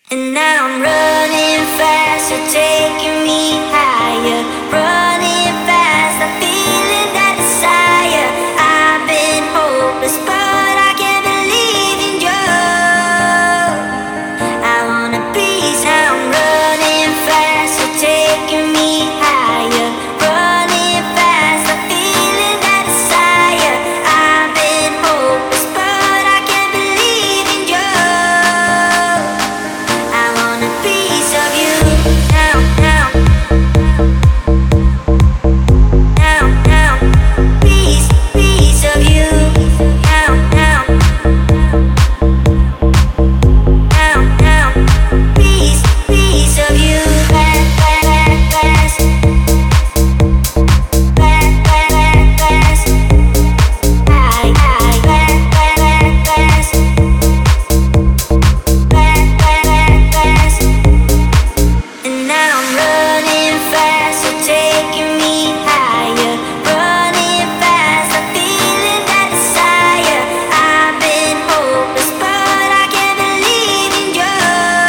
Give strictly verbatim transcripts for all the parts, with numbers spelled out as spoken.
And now I'm running fast, you're taking me higher. Running fast, I'm feeling that desire. I've been hopeless, but I can't believe in you. I want a piece, now I'm running fast, you're taking me higher. Running fast, I'm feeling that desire. I've been hopeless, but I can't believe in you. I want a piece of you now, now, now, now. Piece, piece of you now, now, now, now. Piece, piece of you. Fast, fast, fast, fast, fast, fast. High, high, fast, fast, fast, fast, fast, fast. And now I'm running fast, you're taking me higher. Running fast, I'm feeling that desire. I've been hopeless, but I can't believe in you.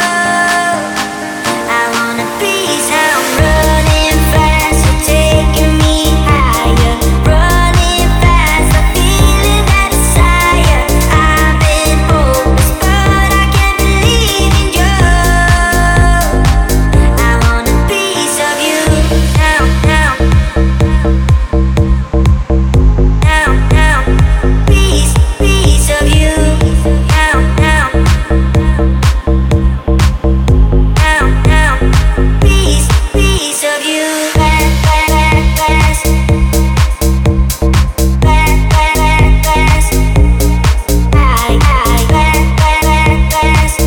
I want a piece, now I'm running fast, you're taking me higher. Running fast, I'm feeling that desire. I've been hopeless, but I can't believe in you. I want a piece of you now, now, now, now. Piece, piece of you now, now, now, now. Piece, piece of you. Fast, fast, fast, fast, fast, fast. High, high, fast, fast, fast,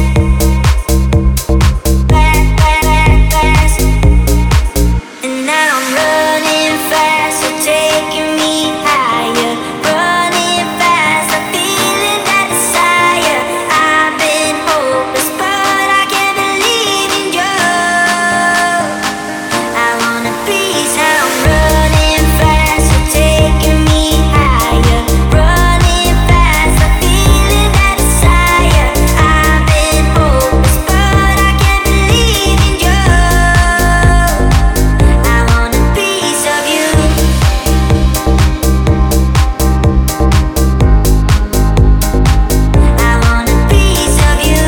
fast, fast, fast. And now I'm running fast, you're taking me higher. Running fast, I'm feeling that desire. I've been hopeless, but I can't believe in you. I want a piece, now I'm running fast, you're taking me higher. Running fast, I'm feeling that desire. I've been hopeless, but I can't believe in you. I want a piece of you. I want a piece of you.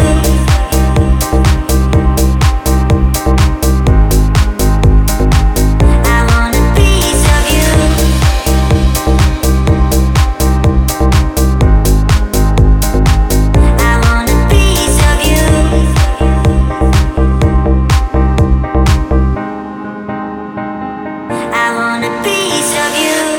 I want a piece of you. I want a piece of you. I want a piece of you.